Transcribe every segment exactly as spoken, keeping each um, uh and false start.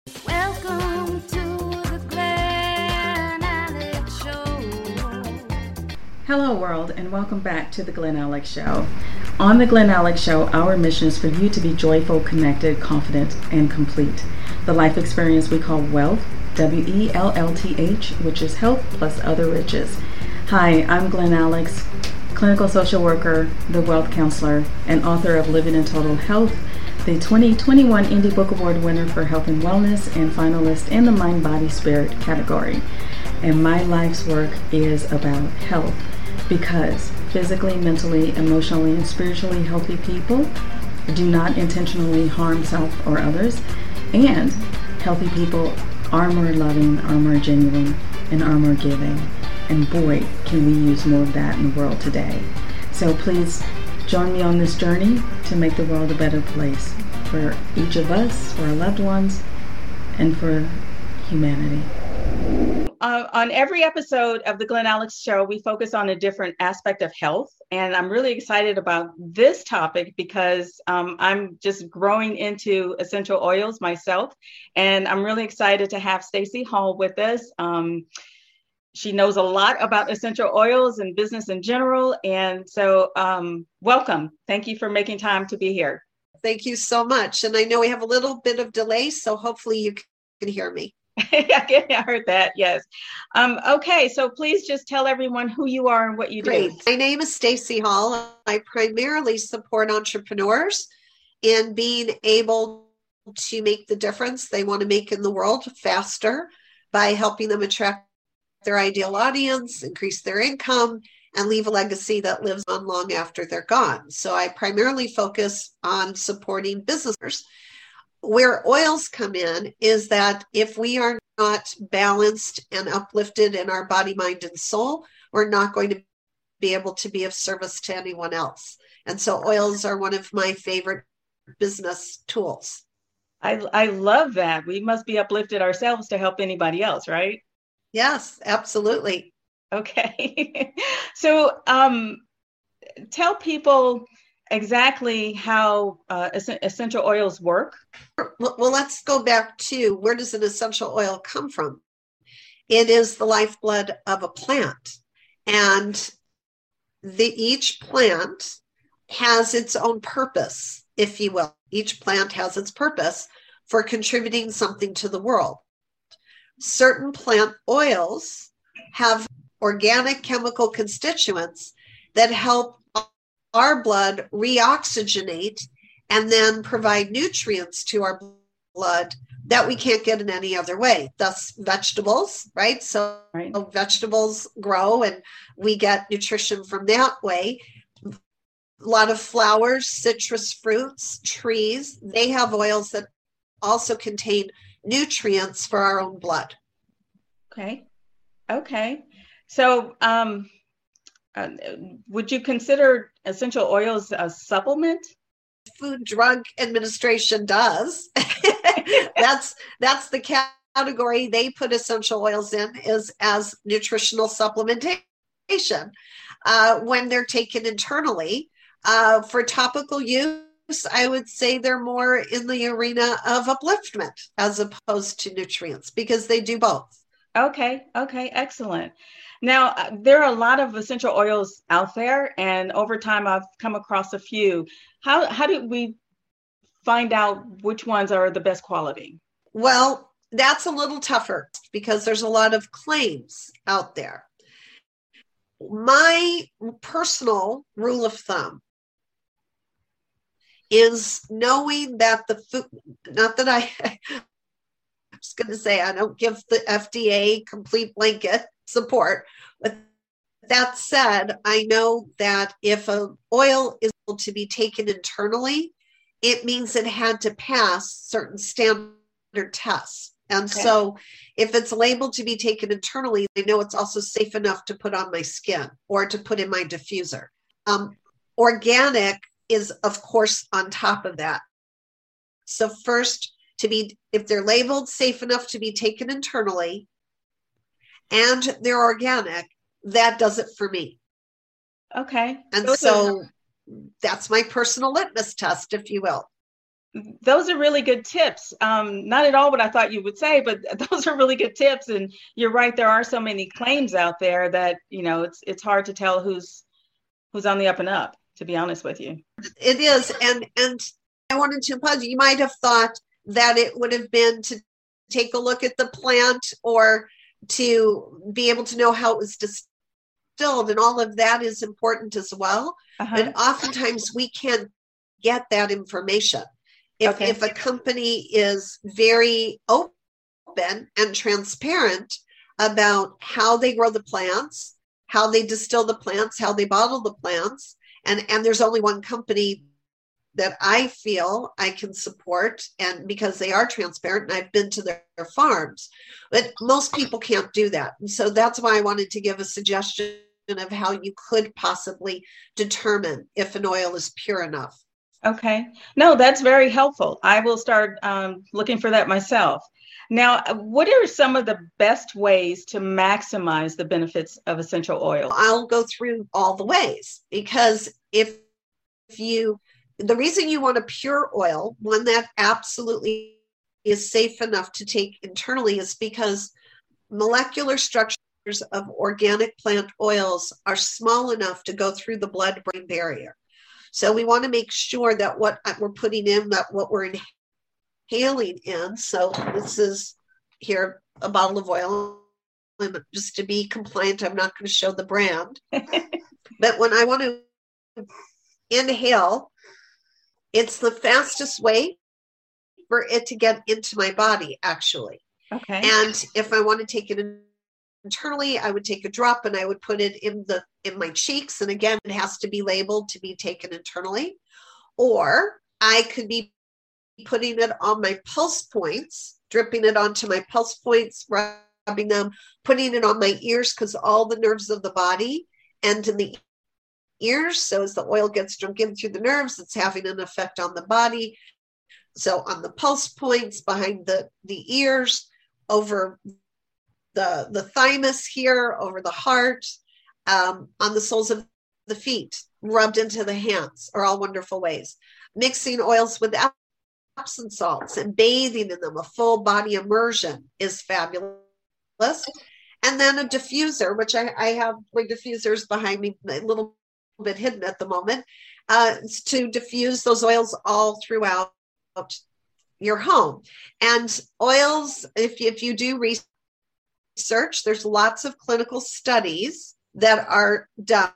Welcome to the Glenn Alex Show. Hello, world, and welcome back to the Glenn Alex Show. On the Glenn Alex Show, our mission is for you to be joyful, connected, confident, and complete. The life experience we call wealth, W E L L T H, which is health plus other riches. Hi, I'm Glenn Alex, clinical social worker, the wealth counselor, and author of Living in Total Health, the twenty twenty-one Indie Book Award winner for Health and Wellness, and finalist in the Mind, Body, Spirit category. And my life's work is about health because physically, mentally, emotionally, and spiritually healthy people do not intentionally harm self or others, and healthy people are more loving, are more genuine, and are more giving. And boy, can we use more of that in the world today. So please join me on this journey to make the world a better place for each of us, for our loved ones, and for humanity. Uh, on every episode of the Glenn Alex Show, we focus on a different aspect of health. And I'm really excited about this topic because um, I'm just growing into essential oils myself. And I'm really excited to have Stacey Hall with us. Um, She knows a lot about essential oils and business in general. And so um, welcome. Thank you for making time to be here. Thank you so much. And I know we have a little bit of delay, so hopefully you can hear me. I heard that. Yes. Um, okay. So please just tell everyone who you are and what you Great. do. My name is Stacey Hall. I primarily support entrepreneurs in being able to make the difference they want to make in the world faster by helping them attract their ideal audience, increase their income, and leave a legacy that lives on long after they're gone. So I primarily focus on supporting businesses. Where oils come in is that if we are not balanced and uplifted in our body, mind, and soul, we're not going to be able to be of service to anyone else. And so oils are one of my favorite business tools. I, I love that. We must be uplifted ourselves to help anybody else, right? Yes, absolutely. Okay. So um, tell people exactly how uh, es- essential oils work. Well, well, let's go back to where does an essential oil come from? It is the lifeblood of a plant. And the each plant has its own purpose, if you will. Each plant has its purpose for contributing something to the world. Certain plant oils have organic chemical constituents that help our blood reoxygenate and then provide nutrients to our blood that we can't get in any other way. Thus, vegetables, right? So Right. vegetables grow and we get nutrition from that way. A lot of flowers, citrus fruits, trees, they have oils that also contain nutrients for our own blood. Okay. Okay. So um, uh, would you consider essential oils a supplement? Food Drug Administration does. that's that's the category they put essential oils in, is as nutritional supplementation uh, when they're taken internally. Uh, for topical use, I would say they're more in the arena of upliftment as opposed to nutrients because they do both. Okay. Okay. Excellent. Now, uh, there are a lot of essential oils out there, and over time I've come across a few. How how do we find out which ones are the best quality? Well, that's a little tougher because there's a lot of claims out there. My personal rule of thumb is knowing that the food, not that I, I was going to say I don't give the F D A complete blanket support, but that said, I know that if an oil is able to be taken internally, it means it had to pass certain standard tests. And Okay. so if it's labeled to be taken internally, I know it's also safe enough to put on my skin or to put in my diffuser. Um, organic is, of course, on top of that. So first, to be, if they're labeled safe enough to be taken internally and they're organic, that does it for me. Okay. And Those so are- that's my personal litmus test, if you will. Those are really good tips. Um, not at all what I thought you would say, but those are really good tips. And you're right, there are so many claims out there that, you know, it's it's hard to tell who's who's on the up and up, to be honest with you. It is. And and I wanted to impose, you might have thought that it would have been to take a look at the plant or to be able to know how it was distilled, and all of that is important as well. Uh-huh. But oftentimes we can't get that information. If, okay. if a company is very open and transparent about how they grow the plants, how they distill the plants, how they bottle the plants, and, and there's only one company that I feel I can support, and because they are transparent, and I've been to their, their farms, but most people can't do that. And so that's why I wanted to give a suggestion of how you could possibly determine if an oil is pure enough. Okay. No, that's very helpful. I will start um, looking for that myself. Now, what are some of the best ways to maximize the benefits of essential oils? I'll go through all the ways, because if, if you, the reason you want a pure oil, one that absolutely is safe enough to take internally, is because molecular structures of organic plant oils are small enough to go through the blood-brain barrier. So we want to make sure that what we're putting in, that what we're inhaling in. So this is here a bottle of oil. And just to be compliant, I'm not going to show the brand. But when I want to inhale, it's the fastest way for it to get into my body, actually. Okay. And if I want to take it in internally, I would take a drop and I would put it in the in my cheeks. And again, it has to be labeled to be taken internally. Or I could be putting it on my pulse points, dripping it onto my pulse points, rubbing them, putting it on my ears, because all the nerves of the body end in the ears. So as the oil gets drunk in through the nerves, it's having an effect on the body. So on the pulse points, behind the, the ears, over the, the thymus here, over the heart, um, on the soles of the feet, rubbed into the hands, are all wonderful ways. Mixing oils with Epsom salts and bathing in them, a full body immersion, is fabulous. And then a diffuser, which I, I have my diffusers behind me, a little bit hidden at the moment, uh, to diffuse those oils all throughout your home. And oils, if, if you do research, there's lots of clinical studies that are done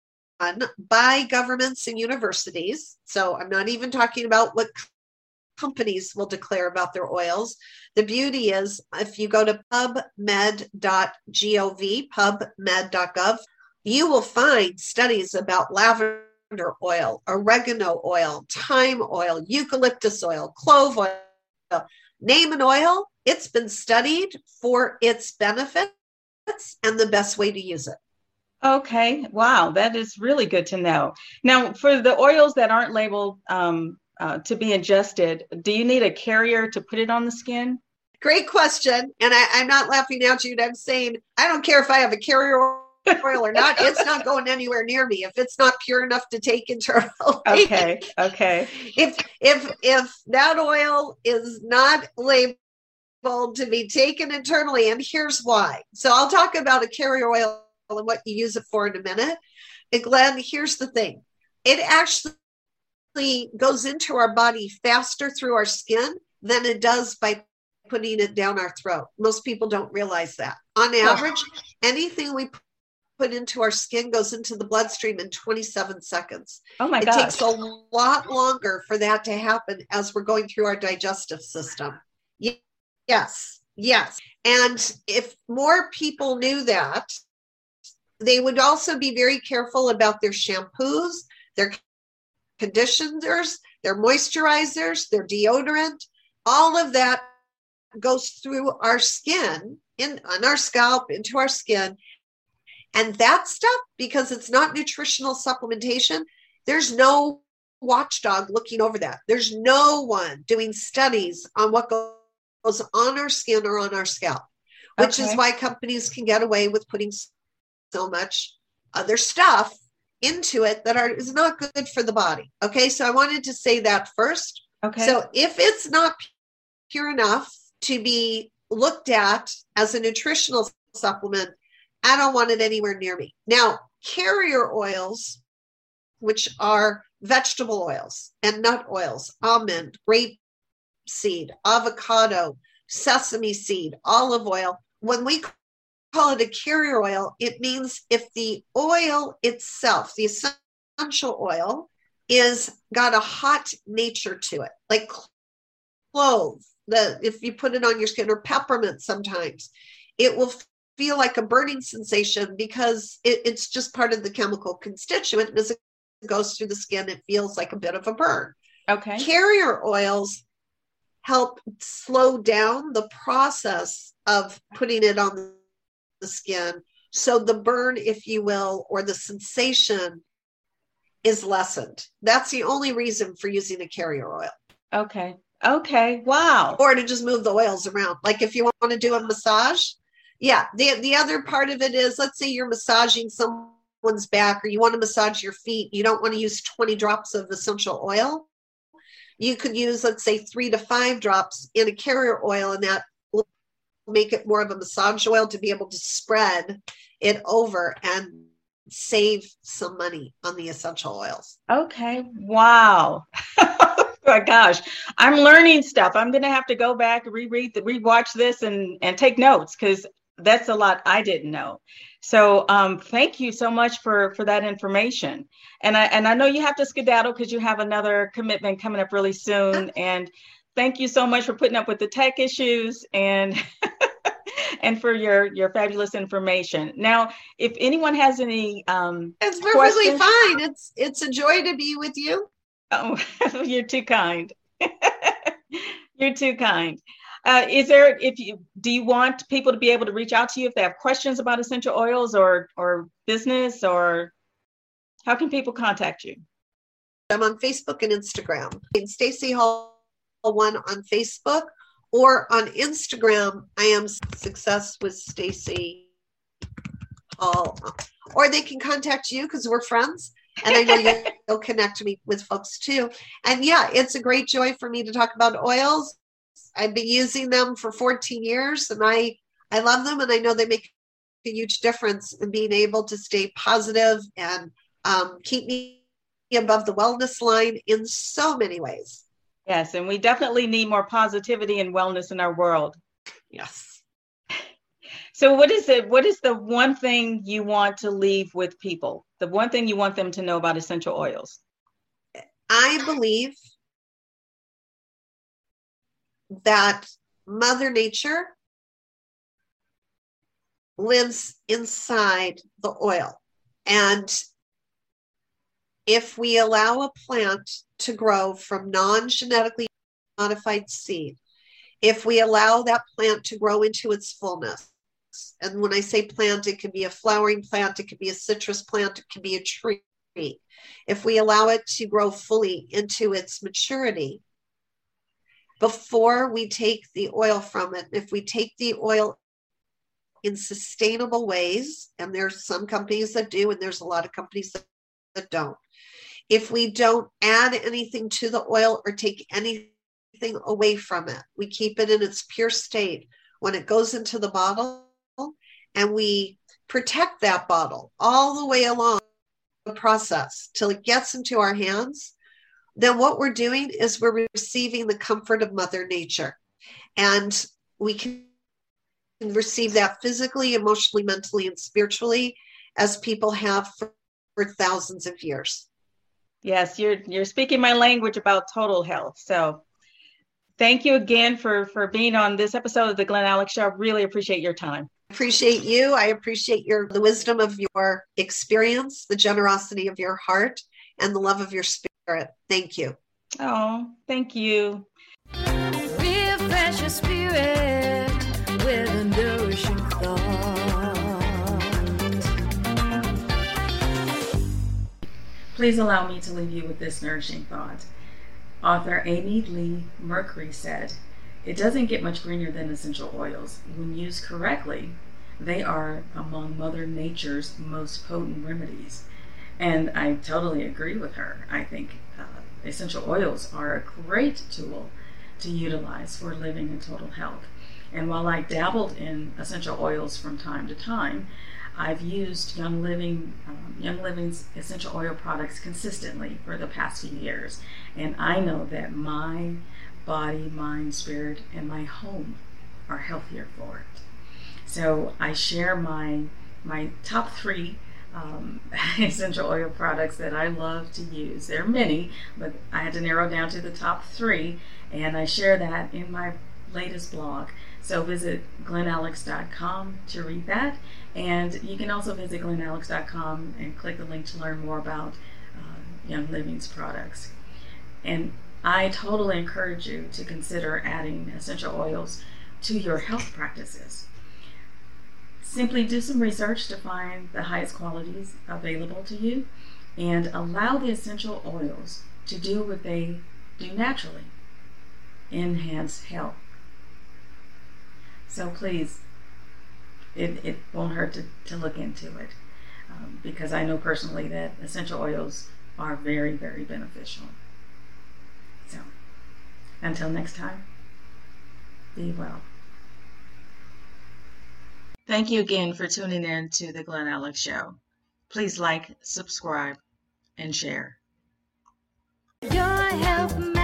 by governments and universities. So I'm not even talking about what companies will declare about their oils. The beauty is, if you go to pub med dot gov, pub med dot gov, you will find studies about lavender oil, oregano oil, thyme oil, eucalyptus oil, clove oil. Name an oil, it's been studied for its benefits and the best way to use it. Okay. Wow. That is really good to know. Now, for the oils that aren't labeled um, uh, to be ingested, do you need a carrier to put it on the skin? Great question. And I, I'm not laughing at you. I'm saying, I don't care if I have a carrier oil or not. It's not going anywhere near me if it's not pure enough to take internally. Okay. Okay. If, if, if that oil is not labeled to be taken internally, and here's why. So I'll talk about a carrier oil and what you use it for in a minute. And Glenn, here's the thing. It actually goes into our body faster through our skin than it does by putting it down our throat. Most people don't realize that. On average, anything we put into our skin goes into the bloodstream in twenty-seven seconds. Oh my it gosh. It takes a lot longer for that to happen as we're going through our digestive system. Yes, yes. And if more people knew that, they would also be very careful about their shampoos, their conditioners, their moisturizers, their deodorant. All of that goes through our skin, in on our scalp, into our skin. And that stuff, because it's not nutritional supplementation, there's no watchdog looking over that. There's no one doing studies on what goes on our skin or on our scalp, which okay. is why companies can get away with putting so much other stuff into it that are is not good for the body. Okay, so I wanted to say that first. Okay. So if it's not pure enough to be looked at as a nutritional supplement, I don't want it anywhere near me. Now, carrier oils, which are vegetable oils and nut oils, almond, grape seed, avocado, sesame seed, olive oil, when we call it a carrier oil, it means if the oil itself, the essential oil, is got a hot nature to it, like clove, the if you put it on your skin, or peppermint sometimes, it will feel like a burning sensation because it, it's just part of the chemical constituent. And as it goes through the skin, it feels like a bit of a burn. Okay. Carrier oils help slow down the process of putting it on the skin. So the burn, if you will, or the sensation is lessened. That's the only reason for using a carrier oil. Okay. Okay. Wow. Or to just move the oils around. Like if you want to do a massage. Yeah. The, the other part of it is, let's say you're massaging someone's back, or you want to massage your feet. You don't want to use twenty drops of essential oil. You could use, let's say, three to five drops in a carrier oil, and that will make it more of a massage oil to be able to spread it over and save some money on the essential oils. Okay. Wow. Oh my gosh. I'm learning stuff. I'm going to have to go back, reread, the, rewatch this and, and take notes, because that's a lot I didn't know. So um, thank you so much for, for that information. And I, and I know you have to skedaddle because you have another commitment coming up really soon. And thank you so much for putting up with the tech issues and and for your, your fabulous information. Now, if anyone has any um, It's perfectly questions, fine. It's it's a joy to be with you. oh, you're too kind. You're too kind. Uh, is there, if you, do you want people to be able to reach out to you if they have questions about essential oils or, or business, or how can people contact you? I'm on Facebook and Instagram. Stacy Hall one on Facebook, or on Instagram, I am Success with Stacy Hall. Or they can contact you because we're friends. And I know you'll connect me with folks too. And yeah, it's a great joy for me to talk about oils. I've been using them for fourteen years, and I, I love them. And I know they make a huge difference in being able to stay positive and um, keep me above the wellness line in so many ways. Yes, and we definitely need more positivity and wellness in our world. Yes. So what is it? What is the one thing you want to leave with people? The one thing you want them to know about essential oils? I believe that Mother Nature lives inside the oil. And if we allow a plant to grow from non-genetically modified seed, if we allow that plant to grow into its fullness, and when I say plant, it could be a flowering plant, it could be a citrus plant, it could be a tree. If we allow it to grow fully into its maturity, before we take the oil from it, if we take the oil in sustainable ways, and there's some companies that do, and there's a lot of companies that, that don't. If we don't add anything to the oil or take anything away from it, we keep it in its pure state when it goes into the bottle, and we protect that bottle all the way along the process till it gets into our hands, then what we're doing is we're receiving the comfort of Mother Nature. And we can receive that physically, emotionally, mentally, and spiritually, as people have for, for thousands of years. Yes, you're you're speaking my language about total health. So thank you again for, for being on this episode of the Glenn Alex Show. I really appreciate your time. Appreciate you. I appreciate your the wisdom of your experience, the generosity of your heart, and the love of your spirit. Thank you. Oh, thank you. Refresh your spirit with a nourishing thought. Please allow me to leave you with this nourishing thought. Author Amy Lee Mercury said, "It doesn't get much greener than essential oils. When used correctly, they are among Mother Nature's most potent remedies." And I totally agree with her. I think uh, essential oils are a great tool to utilize for living in total health. And while I dabbled in essential oils from time to time, I've used Young Living, um, Young Living's essential oil products consistently for the past few years. And I know that my body, mind, spirit, and my home are healthier for it. So I share my my top three um, essential oil products that I love to use. There are many, but I had to narrow down to the top three, and I share that in my latest blog. So visit glen alex dot com to read that, and you can also visit glen alex dot com and click the link to learn more about uh, Young Living's products. And I totally encourage you to consider adding essential oils to your health practices. Simply do some research to find the highest qualities available to you and allow the essential oils to do what they do naturally, enhance health. So please, it, it won't hurt to, to look into it um, because I know personally that essential oils are very, very beneficial. So, until next time, be well. Thank you again for tuning in to the Glen Alex Show. Please like, subscribe, and share. Your health